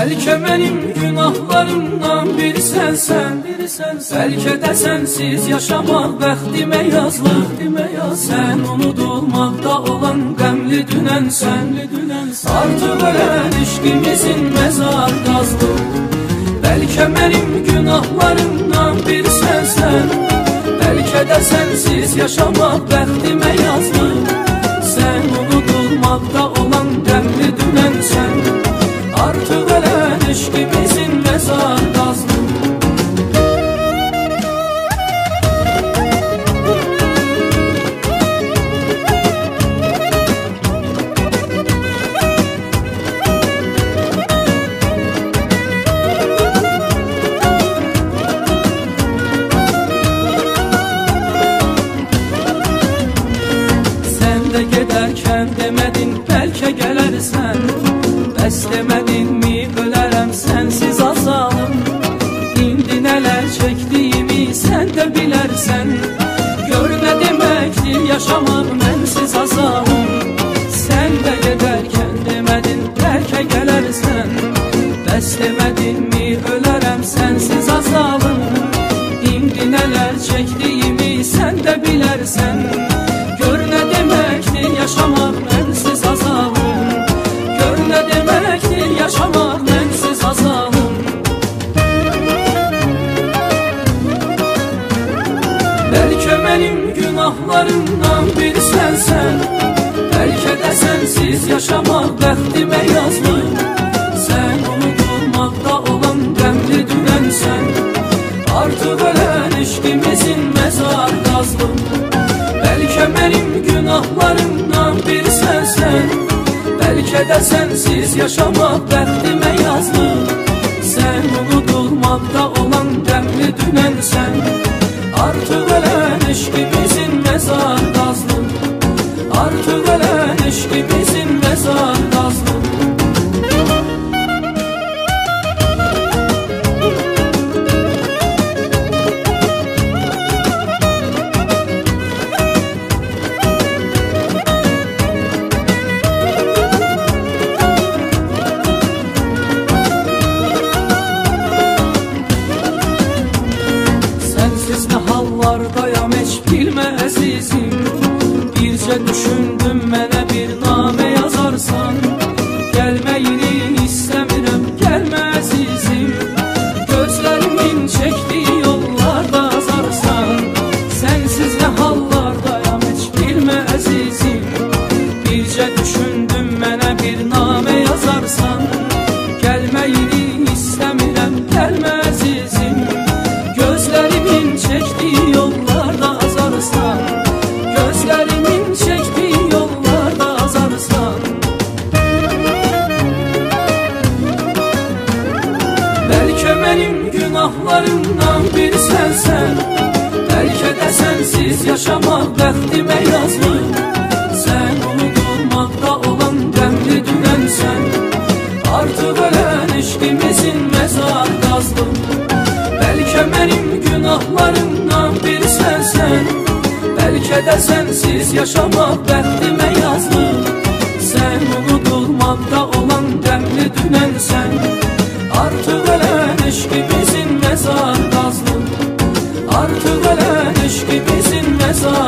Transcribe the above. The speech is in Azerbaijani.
Bəlkə mənim günahlarımdan bir sənsən, bəlkə də sənsiz yaşamaq bəxtimə yazılıb. Sən unudulmaqda olan qəmli dünənsən, artıq ölən işqimizin məzar qazılıb. Bəlkə mənim günahlarımdan bir sənsən, bəlkə də sənsiz yaşamaq bəxtimə yazılıb. Sən unudulmaqda olan qəmli dünənsən, artıq ölən eşqimizin məzar qazılıb. Sən də gedərkən demədin bəlkə gələrsən, bəs demədinmi ölərəm sənsiz azalım. İndi nələr çəkdiyimi sən də bilərsən, gör nə deməkdir yaşamaq mənsiz azalım. Sən də gedərkən demədin bəlkə gələrsən, bəs demədinmi ölərəm sənsiz azalım. İndi nələr çəkdiyimi sən də bilərsən, gör nə deməkdir yaşamaq mənsiz azalım. Gör nə deməkdir yaşamaq mənsiz azalım. Bəlkə mənim günahlarımdan bir sənsən, bəlkə də sənsiz yaşamaq bəxtimə yazılıb. Sən unudulmaqda olan qəmli dünənsən, artıq ölən eşqimizin məzar qazılıb. Bəlkə mənim günahlarımdan bir sənsən, bəlkə də sənsiz yaşamaq bəxtimə yazılıb. Sən unudulmaqda olan qəmli dünənsən, artıq ölən eşqimizin məzar qazılıb. Artıq ölən eşqimizin məzar qazılıb. Sənsiz nə hallardayam heç bilmə əzizim, bircə düşündüm mənə bir namə yazarsan. Gəlməyini istəmirəm, gəlmə əzizim, gözlərimin çəkdiyi yollarda azarsan. Sənsiz nə hallardayam heç bilmə əzizim, bircə düşündüm mənə bir namə yazarsan. Gəlməyini istəmirəm, gəlmə əzizim, gözlərimin çəkdiyi yollarda azarsan. Gözlərimin çəkdiyi yollarda azarsan. Bəlkə mənim günahlarımdan bir sənsən, bəlkə də sənsiz yaşamaq bəxtimə yazılıb. Sən unudulmaqda olan qəmli dünənsən, artıq ölən eşqimizin məzar qazılıb. Bəlkə mənim günahlarımdan bir sənsən, bəlkə də sənsiz yaşamaq bəxtimə yazılıb. Sən unudulmaqda olan qəmli dünənsən, artıq ölən eşqimizin məzar qazılıb. Artıq ölən eşqimizin məzar